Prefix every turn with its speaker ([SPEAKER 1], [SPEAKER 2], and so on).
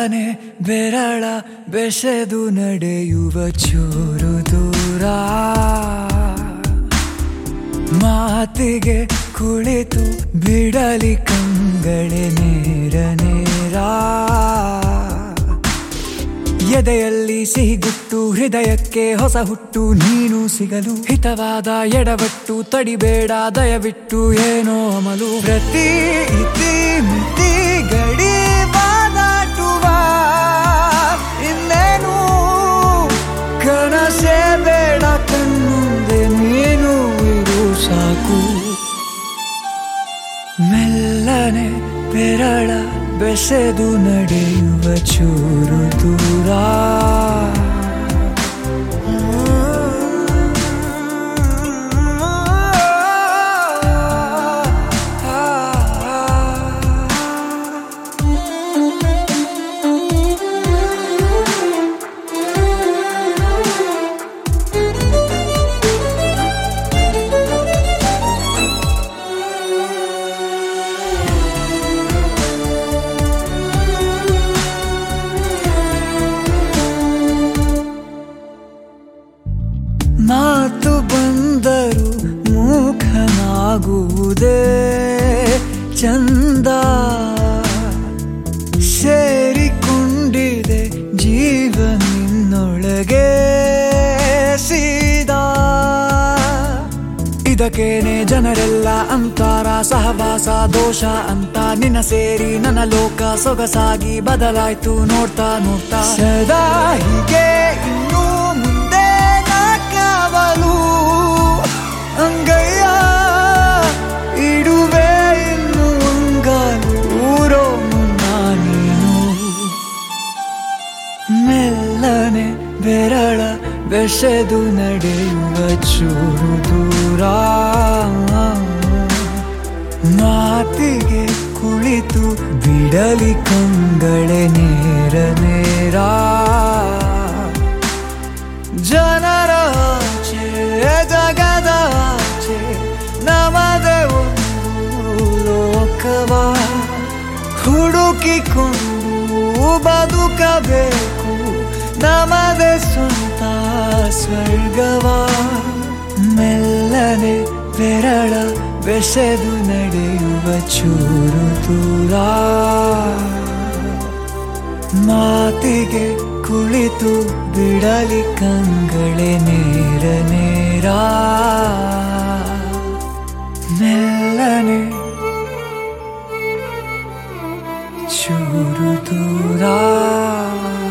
[SPEAKER 1] ಮೆಲ್ಲನೆ ಬೆರಳ ಬೆಸೆದು ನಡೆಯುವ ಚೂರು ದೂರ ಮಾತಿಗೆ ಕುಳಿತು ಬಿಡಲಿ ಕಂಗಳೆ ನೇರ ನೇರ ಎದೆಯಲ್ಲಿ ಸಿಹಿಗುಟ್ಟು ಹೃದಯಕ್ಕೆ ಹೊಸ ಹುಟ್ಟು ನೀನು ಸಿಗಲು ಹಿತವಾದ ಎಡವಟ್ಟು ತಡಿಬೇಡ ದಯವಿಟ್ಟು ಏನೋ ಅಮಲು ಪ್ರತಿ ಇತಿ ಮಿತಿ ಗಡಿ ಬಾದಾಟುವ ಇನ್ನೇನು ಕನಸೇ ಬೇಡ ಕಣ್ಣುಂದೆ ನೀನು ಇರು ಸಾಕು ಮೆಲ್ಲನೆ ಬೆರಳ ಬೆಸೆದು ನಡೆಯುವ ಚೂರು ದೂರ ಮಾತು ಬಂದರು ಮೂಕನಾಗುವುದೇ ಚಂದ ಸೇರಿಕೊಂಡಿದೆ ಜೀವ ನಿನ್ನೊಳಗೆ ಸೀದಾ ಇದಕ್ಕೇನೆ ಜನರೆಲ್ಲ ಅಂತಾರ ಸಹವಾಸ ದೋಷ ಅಂತ ನಿನ್ನ ಸೇರಿ ನನ್ನ ಲೋಕ ಸೊಗಸಾಗಿ ಬದಲಾಯ್ತು ನೋಡ್ತಾ ನೋಡ್ತಾ ಸದಾ ಹೀಗೆ ಇನ್ನೂ ಮುಂದೆ ಕಾವಲು ಅಂಗಯ್ಯ ಇಡುವೆ ಇನ್ನು ಅಂಗಾಲು ಊರೋ ಮುನ್ನ ನೀನು ಮೆಲ್ಲನೆ ಬೆರಳ ಬೆಸೆದು ನಡೆಯುವ ಚೂರು ದೂರ ಮಾತಿಗೆ ಕುಳಿತು ಬಿಡಲಿ ಕಂಗಳೆ ನೇರ ನೇರ ಜನರ ಆಚೆ ಜಗದ ಆಚೆ ನಮದೇ ಒಂದು ಲೋಕವ ಹುಡುಕಿಕೊಂಡು ಬದುಕಬೇಕು ನಮದೇ ಸ್ವಂತ ಸ್ವರ್ಗವ ಮೆಲ್ಲನೆ ಬೆರಳ ಬೆಸೆದು ನಡೆಯುವ ಚೂರು ದೂರ ಮಾತಿಗೆ ಕುಳಿತು ಬಿಡಲಿ ಕಂಗಳೆ ನೇರ ನೇರ ಮೆಲ್ಲನೆ ಚೂರು ದೂರ